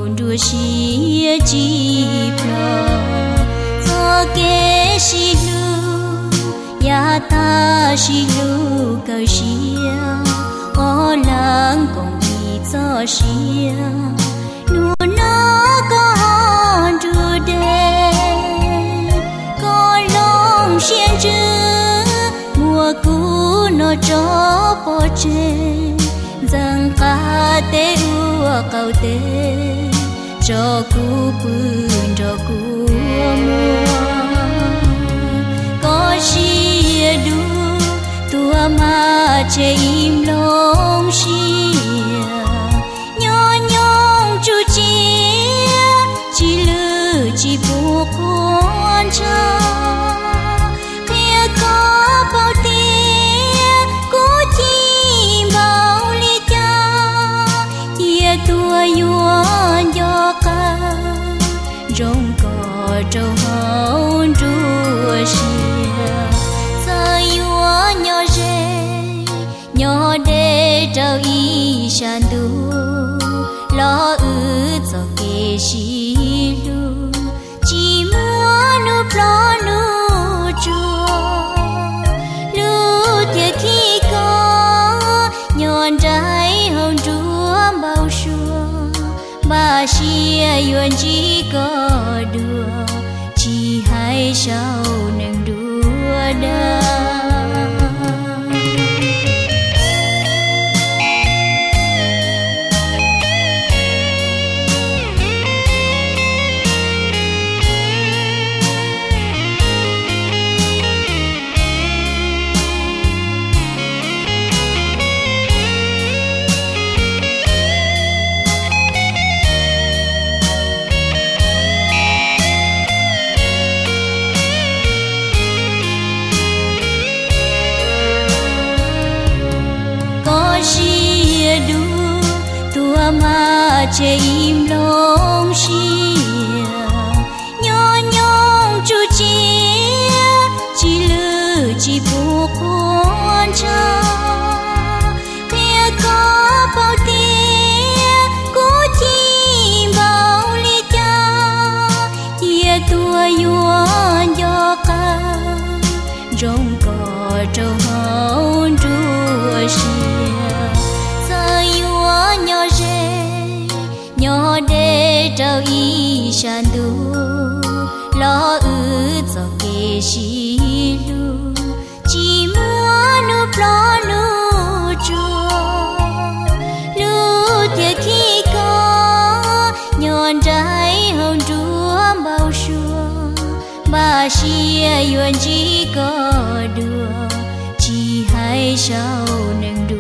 đua xia chi pro cho kế xi lu ya ta xi lu cầu xia o lăng cùng đi cho xia nu nó có đua đê có lòng xiên chữ mùa cũ nó cho bỏ trên rằng ca tê ua cầu tê cho cú bươn cho cú mua có xia đu tua mà chê im lòng xia nhỏ nhong chu chia chỉ lư chỉ buộc quan cha kia có bao tia cú chi bao ly cha tia tua yuan yo ca trong cỏ trâu hậu đua xia sa yuan nhỏ rê nhỏ đê trâu y shan du lo ư cho kê xi lu chỉ mua nu plo nu chua lu tia khi có nhọn trái hồng chúa bao xua bà xia yuan chỉ có đùa chỉ hai sao nâng đùa đa xia đu tua mà chê im lòng xia nhỏ nhong chu chia chỉ lư chỉ buộc quan cha kia có bao tia cú chi bao ly cha tia tua yuan yo ca trong cỏ trâu hậu đua xia nhỏ rê nhỏ đê trâu y shan du lo ư cho kê xi lu chỉ mua nu plo nu chua lu tia khi có nhọn trái hồng chúa bao xua bà xia yuan chỉ có đùa chỉ hai sao nâng đùa